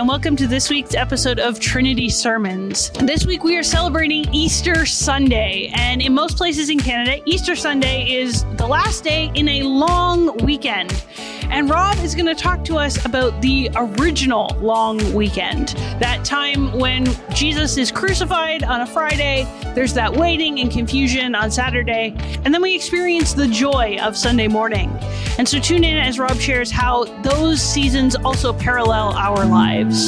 and welcome to this week's episode of Trinity Sermons. This week we are celebrating Easter Sunday, and in most places in Canada, Easter Sunday is the last day in a long weekend. And Rob is going to talk to us about the original long weekend, that time when Jesus is crucified on a Friday, there's that waiting and confusion on Saturday, and then we experience the joy of Sunday morning. And so tune in as Rob shares how those seasons also parallel our lives.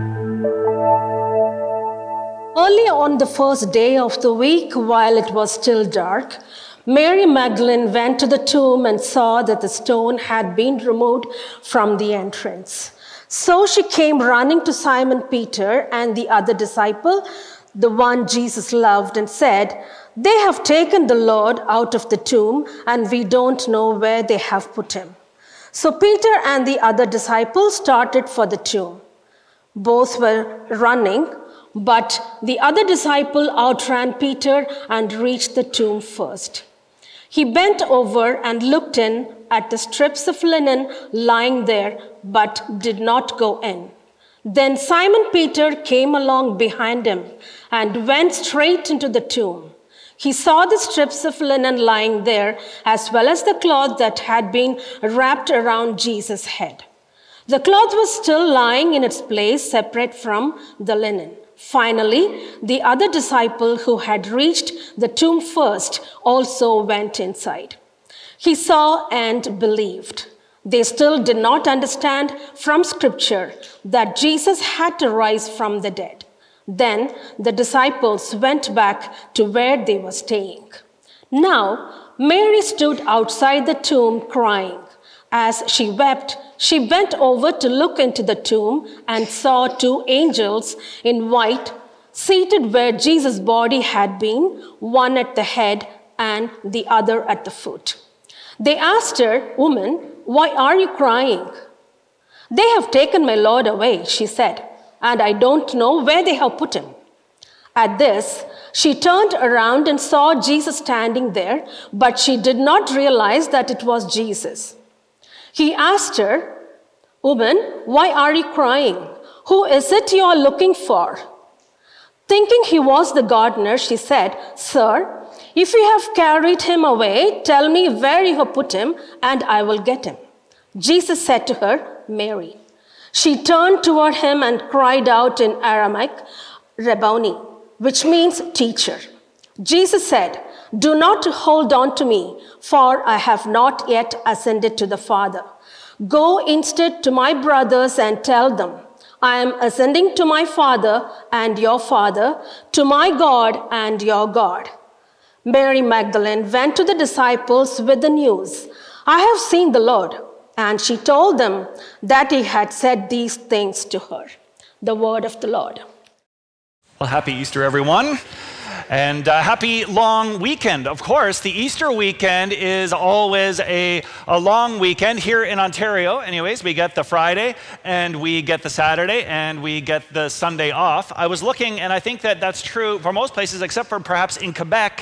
Early on the first day of the week, while it was still dark, Mary Magdalene went to the tomb and saw that the stone had been removed from the entrance. So she came running to Simon Peter and the other disciple, the one Jesus loved, and said, "They have taken the Lord out of the tomb, and we don't know where they have put him." So Peter and the other disciple started for the tomb. Both were running, but the other disciple outran Peter and reached the tomb first. He bent over and looked in at the strips of linen lying there, but did not go in. Then Simon Peter came along behind him and went straight into the tomb. He saw the strips of linen lying there, as well as the cloth that had been wrapped around Jesus' head. The cloth was still lying in its place, separate from the linen. Finally, the other disciple who had reached the tomb first also went inside. He saw and believed. They still did not understand from Scripture that Jesus had to rise from the dead. Then the disciples went back to where they were staying. Now, Mary stood outside the tomb crying. As she wept, she bent over to look into the tomb and saw two angels in white seated where Jesus' body had been, one at the head and the other at the foot. They asked her, "Woman, why are you crying?" "They have taken my Lord away," she said, "and I don't know where they have put him." At this, she turned around and saw Jesus standing there, but she did not realize that it was Jesus. He asked her, "Woman, why are you crying? Who is it you are looking for?" Thinking he was the gardener, she said, "Sir, if you have carried him away, tell me where you have put him, and I will get him." Jesus said to her, "Mary." She turned toward him and cried out in Aramaic, "Rabboni," which means teacher. Jesus said, "Do not hold on to me, for I have not yet ascended to the Father. Go instead to my brothers and tell them, I am ascending to my Father and your Father, to my God and your God." Mary Magdalene went to the disciples with the news, "I have seen the Lord," and she told them that he had said these things to her. The word of the Lord. Well, happy Easter, everyone. And happy long weekend. Of course, the Easter weekend is always a long weekend. Here in Ontario, anyways, we get the Friday, and we get the Saturday, and we get the Sunday off. I was looking, and I think that that's true for most places, except for perhaps in Quebec.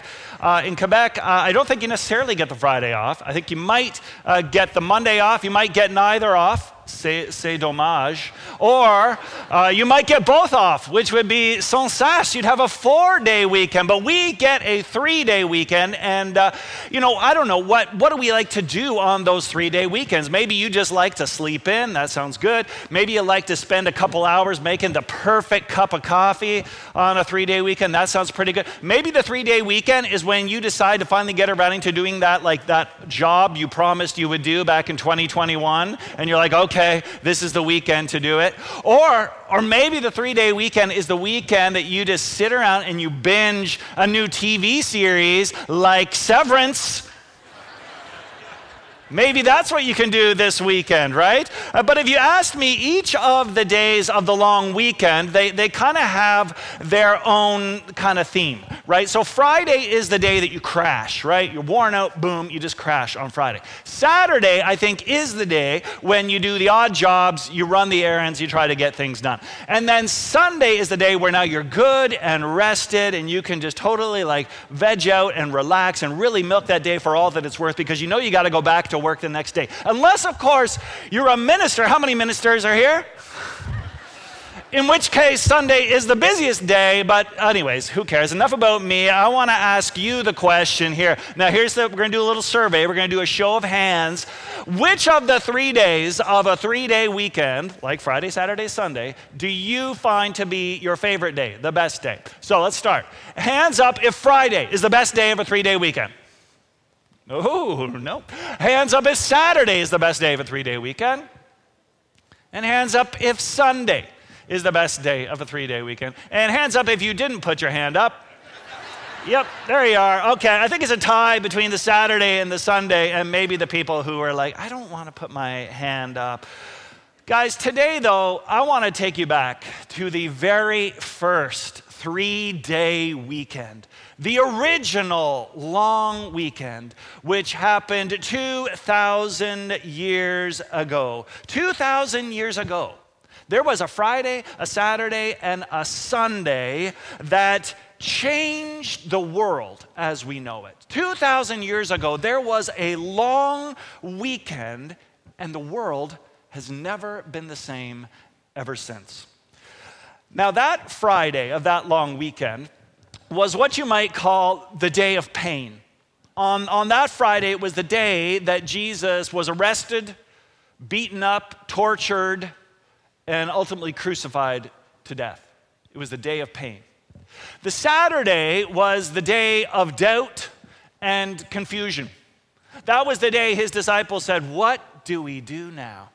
I don't think you necessarily get the Friday off. I think you might get the Monday off. You might get neither off. C'est dommage. Or you might get both off, which would be sans sache. You'd have a 4-day weekend, but we get a 3-day weekend. And, I don't know, what do we like to do on those 3-day weekends? Maybe you just like to sleep in. That sounds good. Maybe you like to spend a couple hours making the perfect cup of coffee on a 3-day weekend. That sounds pretty good. Maybe the 3-day weekend is when you decide to finally get around to doing that job you promised you would do back in 2021. And you're like, okay, this is the weekend to do it. Or maybe the 3-day weekend is the weekend that you just sit around and you binge a new TV series like Severance. Maybe that's what you can do this weekend, right? But if you asked me, each of the days of the long weekend, they kind of have their own kind of theme, right? So Friday is the day that you crash, right? You're worn out, boom, you just crash on Friday. Saturday, I think, is the day when you do the odd jobs, you run the errands, you try to get things done. And then Sunday is the day where now you're good and rested and you can just totally veg out and relax and really milk that day for all that it's worth, because you know you got to go back to work the next day. Unless, of course, you're a minister. How many ministers are here? In which case, Sunday is the busiest day, but anyways, who cares? Enough about me. I want to ask you the question here. Now, we're going to do a little survey. We're going to do a show of hands. Which of the 3 days of a 3-day weekend, like Friday, Saturday, Sunday, do you find to be your favorite day, the best day? So let's start. Hands up if Friday is the best day of a 3-day weekend. Oh, no. Hands up if Saturday is the best day of a 3-day weekend. And hands up if Sunday is the best day of a 3-day weekend. And hands up if you didn't put your hand up. Yep, there you are. Okay, I think it's a tie between the Saturday and the Sunday, and maybe the people who are like, I don't want to put my hand up. Guys, today though, I want to take you back to the very first 3-day weekend. The original long weekend, which happened 2,000 years ago. 2,000 years ago. There was a Friday, a Saturday, and a Sunday that changed the world as we know it. 2,000 years ago, there was a long weekend, and the world has never been the same ever since. Now, that Friday of that long weekend was what you might call the day of pain. On that Friday, it was the day that Jesus was arrested, beaten up, tortured, and ultimately crucified to death. It was the day of pain. The Saturday was the day of doubt and confusion. That was the day his disciples said, "What do we do now?"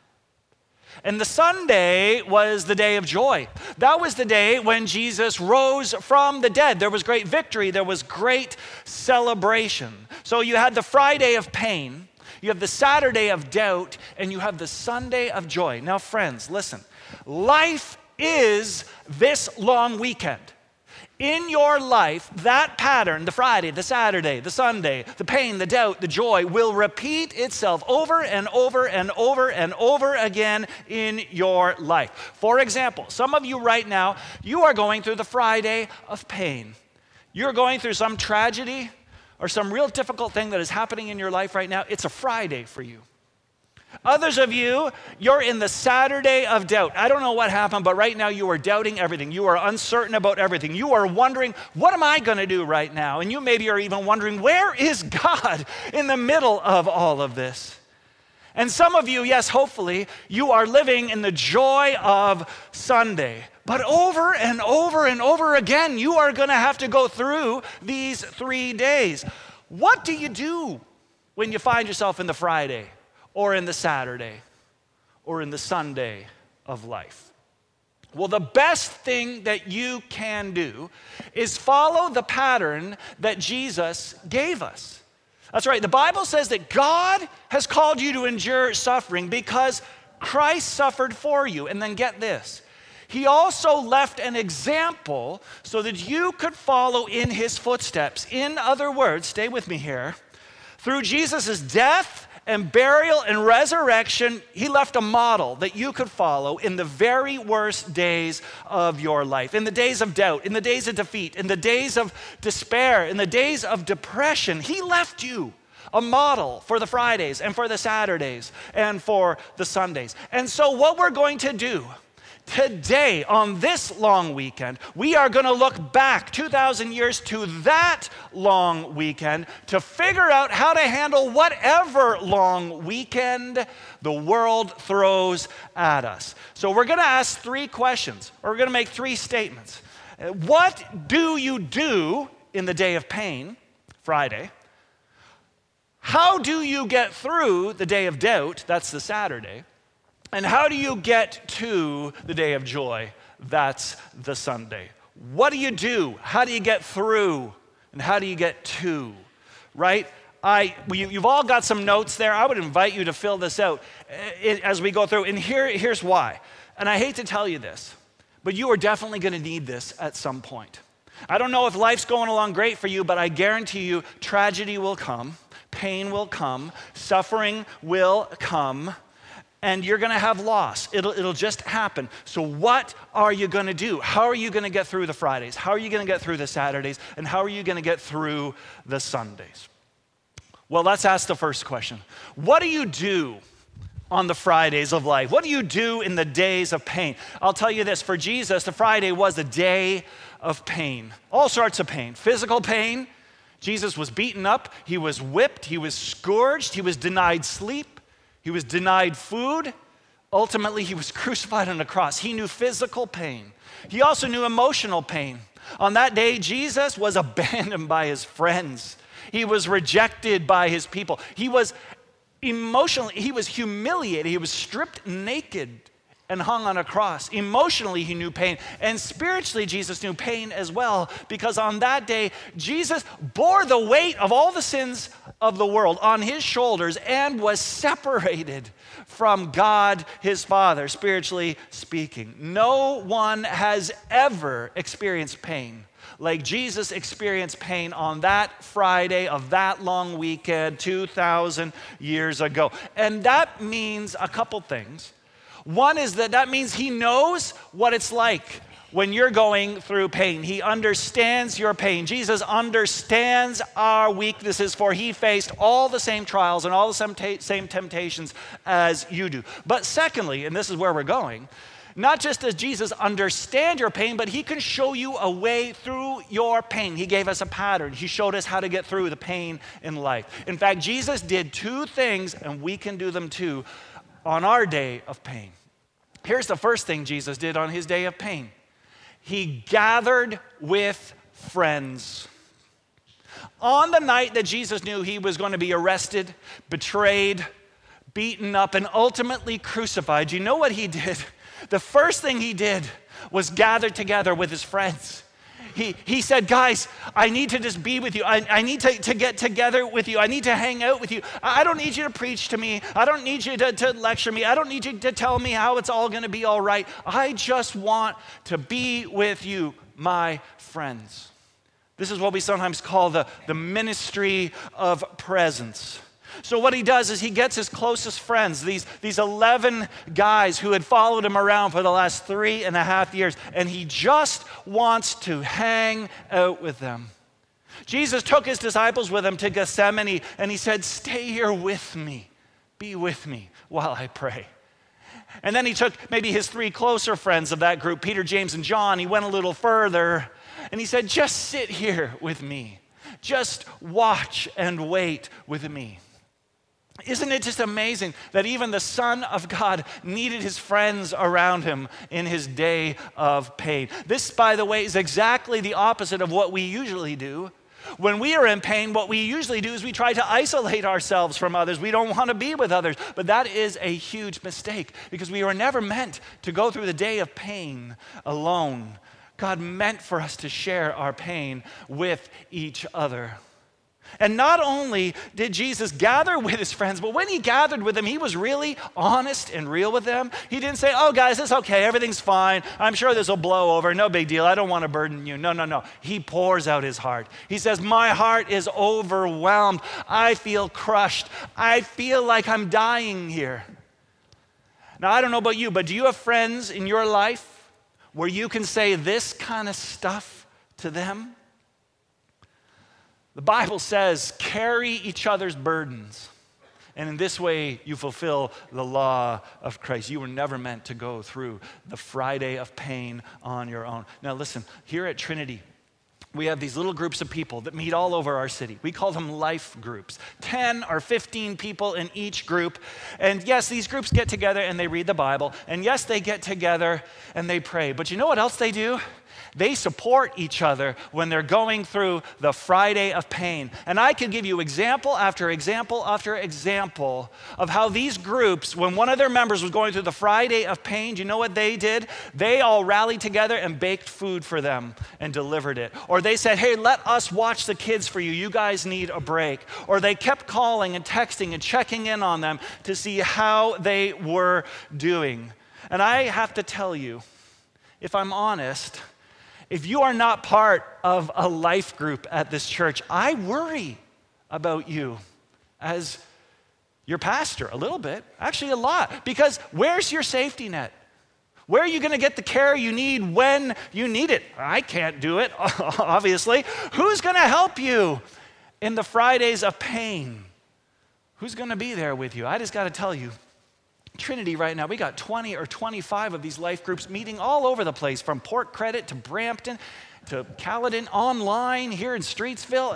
And the Sunday was the day of joy. That was the day when Jesus rose from the dead. There was great victory. There was great celebration. So you had the Friday of pain, you have the Saturday of doubt, and you have the Sunday of joy. Now, friends, listen. Life is this long weekend. In your life, that pattern, the Friday, the Saturday, the Sunday, the pain, the doubt, the joy, will repeat itself over and over and over and over again in your life. For example, some of you right now, you are going through the Friday of pain. You're going through some tragedy or some real difficult thing that is happening in your life right now. It's a Friday for you. Others of you, you're in the Saturday of doubt. I don't know what happened, but right now you are doubting everything. You are uncertain about everything. You are wondering, what am I going to do right now? And you maybe are even wondering, where is God in the middle of all of this? And some of you, yes, hopefully, you are living in the joy of Sunday. But over and over and over again, you are going to have to go through these 3 days. What do you do when you find yourself in the Friday, or in the Saturday, or in the Sunday of life? Well, the best thing that you can do is follow the pattern that Jesus gave us. That's right. The Bible says that God has called you to endure suffering because Christ suffered for you. And then get this. He also left an example so that you could follow in his footsteps. In other words, stay with me here. Through Jesus' death and burial and resurrection, he left a model that you could follow in the very worst days of your life. In the days of doubt, in the days of defeat, in the days of despair, in the days of depression, he left you a model for the Fridays and for the Saturdays and for the Sundays. And so what we're going to do today, on this long weekend, we are going to look back 2,000 years to that long weekend to figure out how to handle whatever long weekend the world throws at us. So we're going to ask 3 questions, or we're going to make 3 statements. What do you do in the day of pain, Friday? How do you get through the day of doubt, that's the Saturday? And how do you get to the day of joy? That's the Sunday. What do you do? How do you get through? And how do you get to? Right? You've all got some notes there. I would invite you to fill this out as we go through. And here's why. And I hate to tell you this, but you are definitely going to need this at some point. I don't know if life's going along great for you, but I guarantee you tragedy will come, pain will come, suffering will come, and you're going to have loss. It'll just happen. So what are you going to do? How are you going to get through the Fridays? How are you going to get through the Saturdays? And how are you going to get through the Sundays? Well, let's ask the first question. What do you do on the Fridays of life? What do you do in the days of pain? I'll tell you this, for Jesus, the Friday was a day of pain. All sorts of pain. Physical pain. Jesus was beaten up. He was whipped. He was scourged. He was denied sleep. He was denied food. Ultimately, he was crucified on a cross. He knew physical pain. He also knew emotional pain. On that day, Jesus was abandoned by his friends. He was rejected by his people. He was emotionally, he was humiliated. He was stripped naked and hung on a cross. Emotionally, he knew pain. And spiritually, Jesus knew pain as well, because on that day, Jesus bore the weight of all the sins of the world on his shoulders and was separated from God, his Father, spiritually speaking. No one has ever experienced pain like Jesus experienced pain on that Friday of that long weekend 2,000 years ago. And that means a couple things. One is that means he knows what it's like when you're going through pain. He understands your pain. Jesus understands our weaknesses, for he faced all the same trials and all the same temptations as you do. But secondly, and this is where we're going, not just does Jesus understand your pain, but he can show you a way through your pain. He gave us a pattern. He showed us how to get through the pain in life. In fact, Jesus did two things, and we can do them too, on our day of pain. Here's the first thing Jesus did on his day of pain. He gathered with friends. On the night that Jesus knew he was going to be arrested, betrayed, beaten up, and ultimately crucified, you know what he did? The first thing he did was gather together with his friends. He said, guys, I need to just be with you. I need to get together with you. I need to hang out with you. I don't need you to preach to me. I don't need you to lecture me. I don't need you to tell me how it's all going to be all right. I just want to be with you, my friends. This is what we sometimes call the ministry of presence. So what he does is he gets his closest friends, these 11 guys who had followed him around for the last 3.5 years, and he just wants to hang out with them. Jesus took his disciples with him to Gethsemane, and he said, stay here with me, be with me while I pray. And then he took maybe his 3 closer friends of that group, Peter, James, and John. He went a little further, and he said, just sit here with me. Just watch and wait with me. Isn't it just amazing that even the Son of God needed his friends around him in his day of pain? This, by the way, is exactly the opposite of what we usually do. When we are in pain, what we usually do is we try to isolate ourselves from others. We don't want to be with others. But that is a huge mistake, because we were never meant to go through the day of pain alone. God meant for us to share our pain with each other. And not only did Jesus gather with his friends, but when he gathered with them, he was really honest and real with them. He didn't say, oh, guys, it's okay. Everything's fine. I'm sure this will blow over. No big deal. I don't want to burden you. No. He pours out his heart. He says, my heart is overwhelmed. I feel crushed. I feel like I'm dying here. Now, I don't know about you, but do you have friends in your life where you can say this kind of stuff to them? The Bible says, carry each other's burdens. And in this way, you fulfill the law of Christ. You were never meant to go through the Friday of pain on your own. Now listen, here at Trinity, we have these little groups of people that meet all over our city. We call them life groups. 10 or 15 people in each group. And yes, these groups get together and they read the Bible. And yes, they get together and they pray. But you know what else they do? They support each other when they're going through the Friday of pain. And I could give you example after example after example of how these groups, when one of their members was going through the Friday of pain, do you know what they did? They all rallied together and baked food for them and delivered it. Or they said, hey, let us watch the kids for you. You guys need a break. Or they kept calling and texting and checking in on them to see how they were doing. And I have to tell you, if I'm honest, if you are not part of a life group at this church, I worry about you as your pastor a little bit, actually a lot, because where's your safety net? Where are you going to get the care you need when you need it? I can't do it, obviously. Who's going to help you in the Fridays of pain? Who's going to be there with you? I just got to tell you, Trinity right now, we got 20 or 25 of these life groups meeting all over the place, from Port Credit to Brampton to Caledon, online here in Streetsville.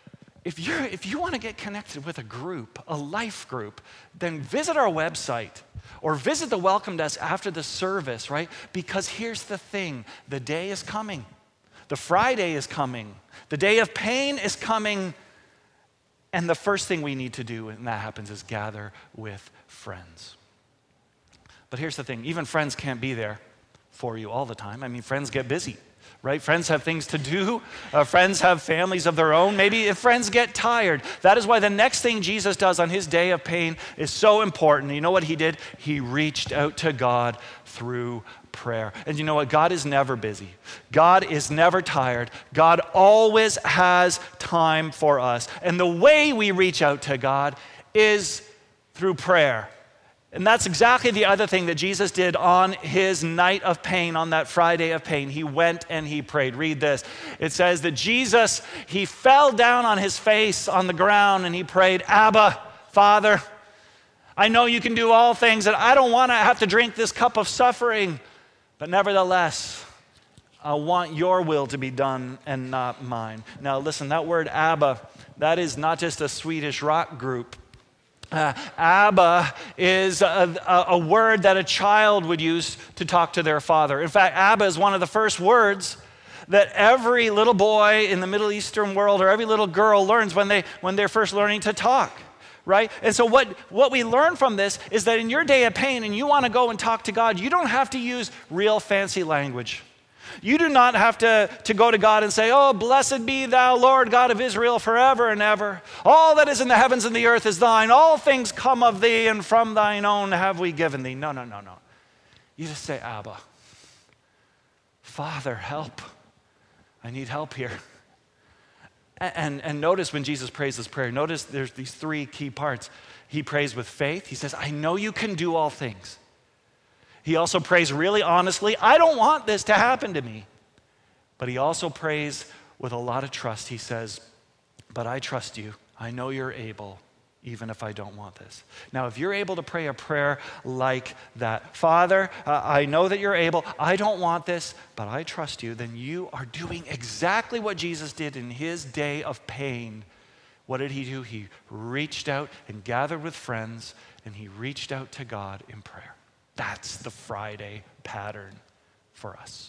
If you want to get connected with a group, a life group, then visit our website or visit the welcome desk after the service, right? Because here's the thing, the day is coming. The Friday is coming. The day of pain is coming. And the first thing we need to do when that happens is gather with friends. But here's the thing, even friends can't be there for you all the time. I mean, friends get busy, right? Friends have things to do. Friends have families of their own. Maybe if friends get tired. That is why the next thing Jesus does on his day of pain is so important. You know what he did? He reached out to God through prayer. And you know what? God is never busy. God is never tired. God always has time for us. And the way we reach out to God is through prayer. And that's exactly the other thing that Jesus did on his night of pain, on that Friday of pain. He went and he prayed. Read this. It says that Jesus, he fell down on his face on the ground and he prayed, Abba, Father, I know you can do all things and I don't want to have to drink this cup of suffering, but nevertheless, I want your will to be done and not mine. Now listen, that word Abba, that is not just a Swedish rock group. Abba is a word that a child would use to talk to their father. In fact, Abba is one of the first words that every little boy in the Middle Eastern world or every little girl learns when they're first learning to talk, right? And so what we learn from this is that in your day of pain and you want to go and talk to God, you don't have to use real fancy language. You do not have to go to God and say, oh, blessed be thou, Lord God of Israel, forever and ever. All that is in the heavens and the earth is thine. All things come of thee, and from thine own have we given thee. No. You just say, Abba, Father, help. I need help here. And notice when Jesus prays this prayer, notice there's these three key parts. He prays with faith. He says, I know you can do all things. He also prays really honestly, I don't want this to happen to me. But he also prays with a lot of trust. He says, but I trust you. I know you're able, even if I don't want this. Now, if you're able to pray a prayer like that, Father, I know that you're able. I don't want this, but I trust you. Then you are doing exactly what Jesus did in his day of pain. What did he do? He reached out and gathered with friends, and he reached out to God in prayer. That's the Friday pattern for us.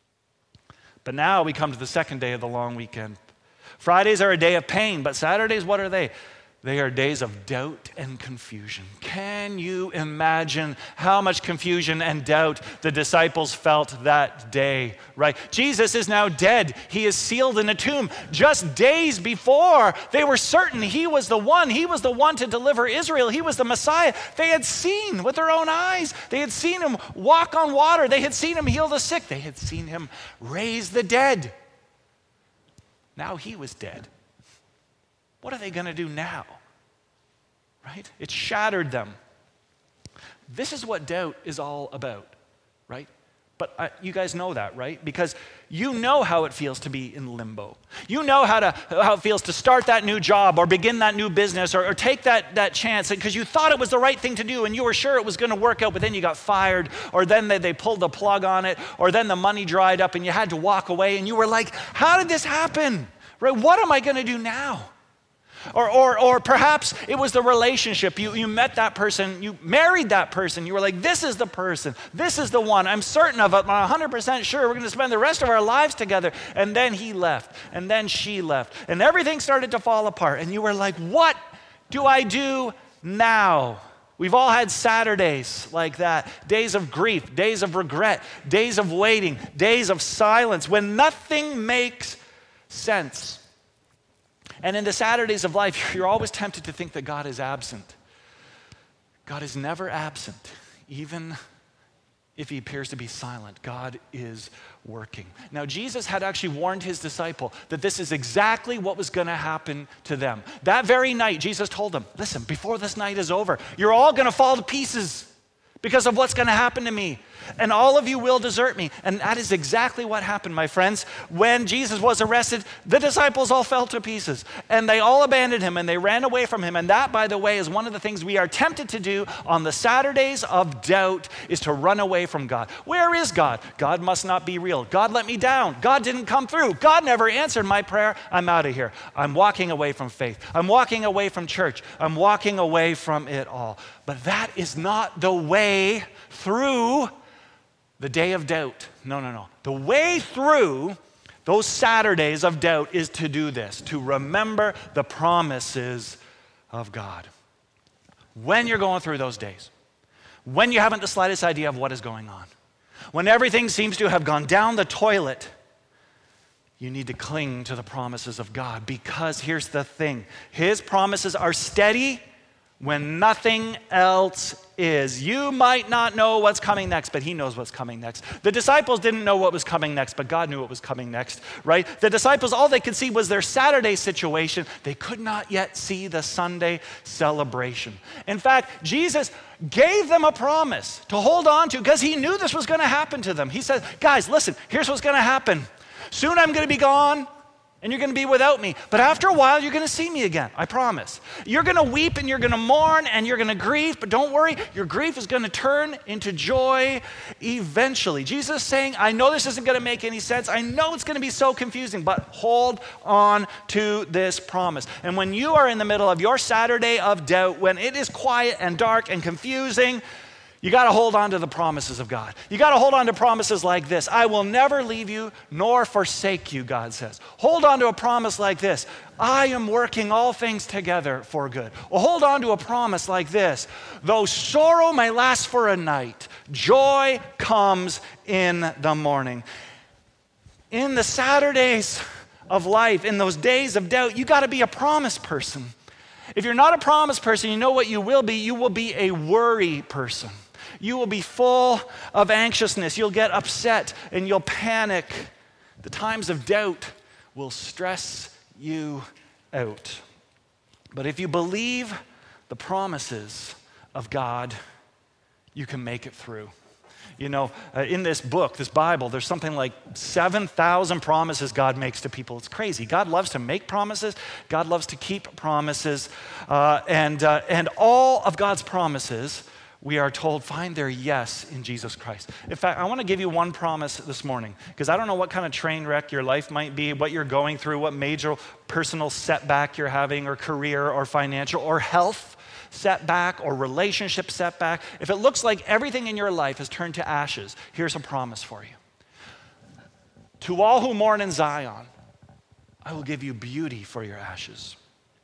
But now we come to the second day of the long weekend. Fridays are a day of pain, but Saturdays, what are they? They are days of doubt and confusion. Can you imagine how much confusion and doubt the disciples felt that day, right? Jesus is now dead. He is sealed in a tomb. Just days before, they were certain he was the one. He was the one to deliver Israel. He was the Messiah. They had seen with their own eyes. They had seen him walk on water. They had seen him heal the sick. They had seen him raise the dead. Now he was dead. What are they going to do now? Right? It shattered them. This is what doubt is all about, right? But you guys know that, right? Because you know how it feels to be in limbo. You know how it feels to start that new job or begin that new business or take that chance because you thought it was the right thing to do and you were sure it was going to work out, but then you got fired or then they pulled the plug on it or then the money dried up and you had to walk away and you were like, how did this happen? Right? What am I going to do now? Or perhaps it was the relationship. You met that person, you married that person. You were like, this is the person. This is the one. I'm certain of it. I'm 100% sure we're going to spend the rest of our lives together. And then he left. And then she left. And everything started to fall apart. And you were like, what do I do now? We've all had Saturdays like that. Days of grief, days of regret, days of waiting, days of silence when nothing makes sense. And in the Saturdays of life, you're always tempted to think that God is absent. God is never absent, even if he appears to be silent. God is working. Now, Jesus had actually warned his disciple that this is exactly what was going to happen to them. That very night, Jesus told them, listen, before this night is over, you're all going to fall to pieces because of what's going to happen to me. and all of you will desert me. And that is exactly what happened, my friends. When Jesus was arrested, the disciples all fell to pieces, and they all abandoned him, and they ran away from him. And that, by the way, is one of the things we are tempted to do on the Saturdays of doubt, is to run away from God. Where is God? God must not be real. God let me down. God didn't come through. God never answered my prayer. I'm out of here. I'm walking away from faith. I'm walking away from church. I'm walking away from it all. But that is not the way through the day of doubt. No. The way through those Saturdays of doubt is to do this, to remember the promises of God. When you're going through those days, when you haven't the slightest idea of what is going on, when everything seems to have gone down the toilet, you need to cling to the promises of God, because here's the thing. His promises are steady when nothing else is. You might not know what's coming next, but he knows what's coming next. The disciples didn't know what was coming next, but God knew what was coming next, right? The disciples, all they could see was their Saturday situation. They could not yet see the Sunday celebration. In fact, Jesus gave them a promise to hold on to, because he knew this was going to happen to them. He said, guys, listen, here's what's going to happen. Soon I'm going to be gone, and you're going to be without me. But after a while, you're going to see me again. I promise. You're going to weep, and you're going to mourn, and you're going to grieve. But don't worry, your grief is going to turn into joy eventually. Jesus is saying, I know this isn't going to make any sense. I know it's going to be so confusing, but hold on to this promise. And when you are in the middle of your Saturday of doubt, when it is quiet and dark and confusing, you got to hold on to the promises of God. You got to hold on to promises like this. I will never leave you nor forsake you, God says. Hold on to a promise like this. I am working all things together for good. Or hold on to a promise like this. Though sorrow may last for a night, joy comes in the morning. In the Saturdays of life, in those days of doubt, you got to be a promise person. If you're not a promise person, you know what you will be? You will be a worry person. You will be full of anxiousness. You'll get upset and you'll panic. The times of doubt will stress you out. But if you believe the promises of God, you can make it through. You know, in this book, this Bible, there's something like 7,000 promises God makes to people. It's crazy. God loves to make promises. God loves to keep promises. And all of God's promises, we are told, find their yes in Jesus Christ. In fact, I want to give you one promise this morning, because I don't know what kind of train wreck your life might be, what you're going through, what major personal setback you're having, or career, or financial, or health setback, or relationship setback. If it looks like everything in your life has turned to ashes, here's a promise for you. To all who mourn in Zion, I will give you beauty for your ashes.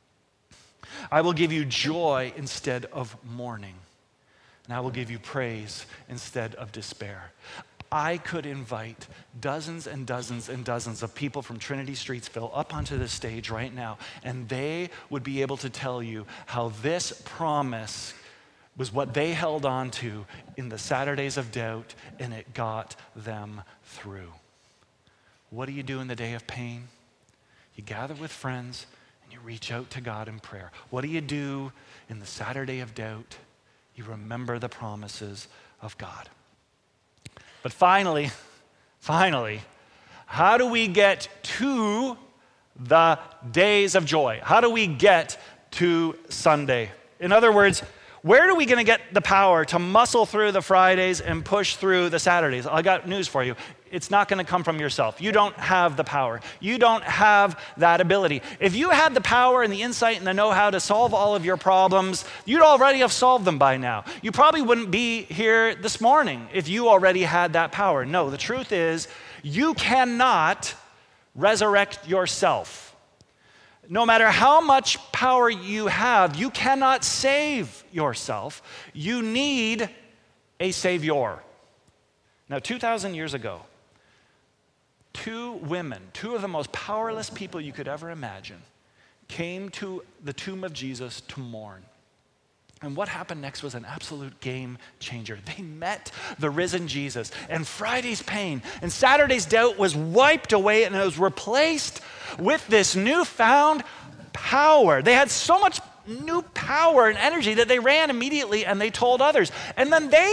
I will give you joy instead of mourning. And I will give you praise instead of despair. I could invite dozens and dozens and dozens of people from Trinity Streetsville up onto the stage right now, and they would be able to tell you how this promise was what they held on to in the Saturdays of doubt, and it got them through. What do you do in the day of pain? You gather with friends and you reach out to God in prayer. What do you do in the Saturday of doubt? You remember the promises of God. But finally, how do we get to the days of joy? How do we get to Sunday? In other words, where are we going to get the power to muscle through the Fridays and push through the Saturdays? I got news for you. It's not going to come from yourself. You don't have the power. You don't have that ability. If you had the power and the insight and the know-how to solve all of your problems, you'd already have solved them by now. You probably wouldn't be here this morning if you already had that power. No, the truth is, you cannot resurrect yourself. No matter how much power you have, you cannot save yourself. You need a savior. Now, 2,000 years ago, two women, two of the most powerless people you could ever imagine, came to the tomb of Jesus to mourn. And what happened next was an absolute game changer. They met the risen Jesus, and Friday's pain and Saturday's doubt was wiped away, and it was replaced with this newfound power. They had so much new power and energy that they ran immediately and they told others. And then they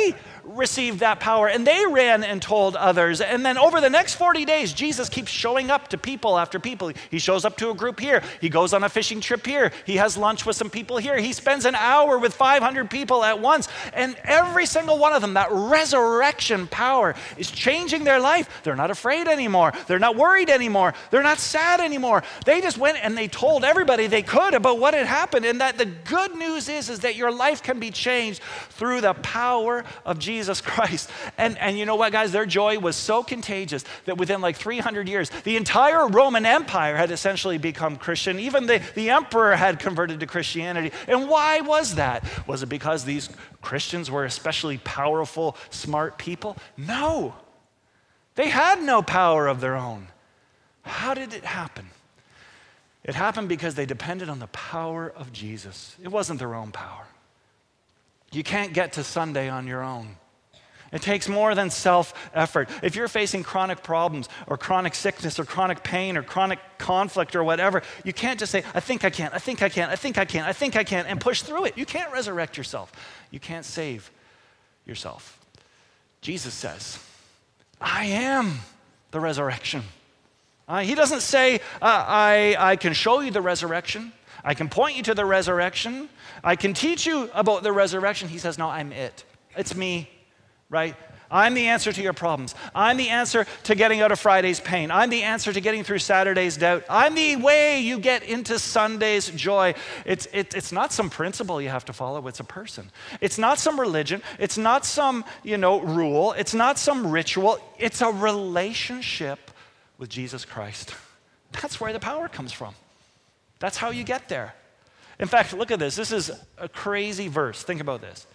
received that power, and they ran and told others. And then over the next 40 days, Jesus keeps showing up to people after people. He shows up to a group here. He goes on a fishing trip here. He has lunch with some people here. He spends an hour with 500 people at once. And every single one of them, that resurrection power is changing their life. They're not afraid anymore. They're not worried anymore. They're not sad anymore. They just went and they told everybody they could about what had happened. And that the good news is that your life can be changed through the power of Jesus Christ. And you know what, guys? Their joy was so contagious that within like 300 years, the entire Roman Empire had essentially become Christian. Even the emperor had converted to Christianity. And why was that? Was it because these Christians were especially powerful, smart people? No. They had no power of their own. How did it happen? It happened because they depended on the power of Jesus. It wasn't their own power. You can't get to Sunday on your own. It takes more than self-effort. If you're facing chronic problems or chronic sickness or chronic pain or chronic conflict or whatever, you can't just say, I think I can, I think I can, I think I can, I think I can, and push through it. You can't resurrect yourself. You can't save yourself. Jesus says, I am the resurrection. He doesn't say, I can show you the resurrection. I can point you to the resurrection. I can teach you about the resurrection. He says, no, I'm it. It's me, right? I'm the answer to your problems. I'm the answer to getting out of Friday's pain. I'm the answer to getting through Saturday's doubt. I'm the way you get into Sunday's joy. It's not some principle you have to follow. It's a person. It's not some religion. It's not some, rule. It's not some ritual. It's a relationship with Jesus Christ. That's where the power comes from. That's how you get there. In fact, look at this. This is a crazy verse. Think about this.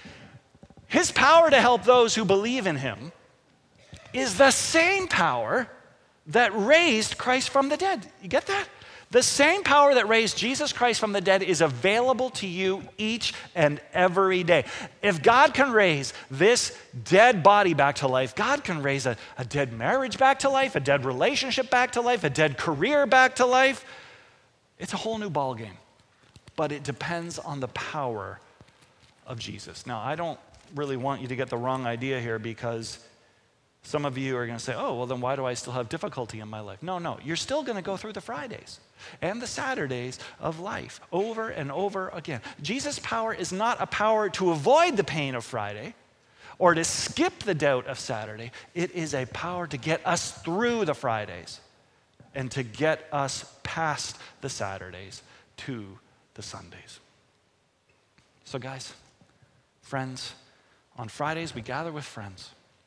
His power to help those who believe in him is the same power that raised Christ from the dead. You get that? The same power that raised Jesus Christ from the dead is available to you each and every day. If God can raise this dead body back to life, God can raise a dead marriage back to life, a dead relationship back to life, a dead career back to life. It's a whole new ballgame. But it depends on the power of Jesus. Now, I don't really want you to get the wrong idea here, because some of you are going to say, oh, well, then why do I still have difficulty in my life? No, you're still going to go through the Fridays and the Saturdays of life over and over again. Jesus' power is not a power to avoid the pain of Friday or to skip the doubt of Saturday. It is a power to get us through the Fridays and to get us past the Saturdays to the Sundays. So guys, friends, on Fridays we gather with friends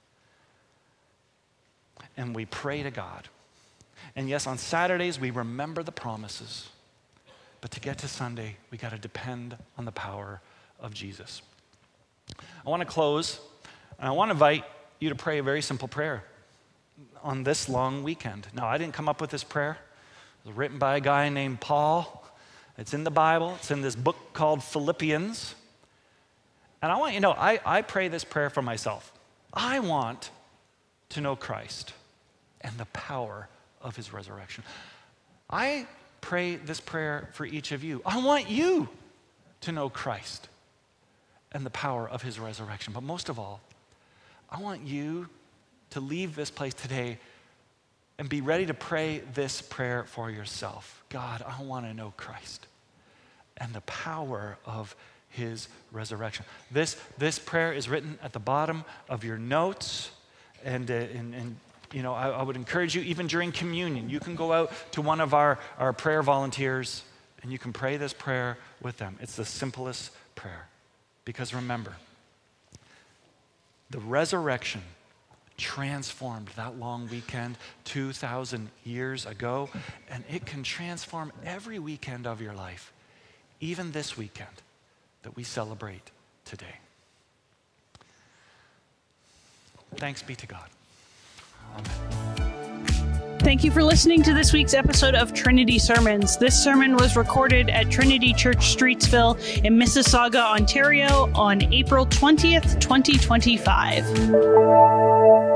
and we pray to God. And yes, on Saturdays we remember the promises, but to get to Sunday, we got to depend on the power of Jesus. I want to close, and I want to invite you to pray a very simple prayer on this long weekend. Now, I didn't come up with this prayer. It was written by a guy named Paul. It's in the Bible. It's in this book called Philippians. And I want you to know, I pray this prayer for myself. I want to know Christ and the power of his resurrection. I pray this prayer for each of you. I want you to know Christ and the power of his resurrection. But most of all, I want you to leave this place today and be ready to pray this prayer for yourself. God, I want to know Christ and the power of his resurrection. This prayer is written at the bottom of your notes, and I would encourage you, even during communion, you can go out to one of our prayer volunteers and you can pray this prayer with them. It's the simplest prayer. Because remember, the resurrection transformed that long weekend 2,000 years ago, and it can transform every weekend of your life, even this weekend that we celebrate today. Thanks be to God. Amen. Thank you for listening to this week's episode of Trinity Sermons. This sermon was recorded at Trinity Church Streetsville in Mississauga, Ontario on April 20th, 2025.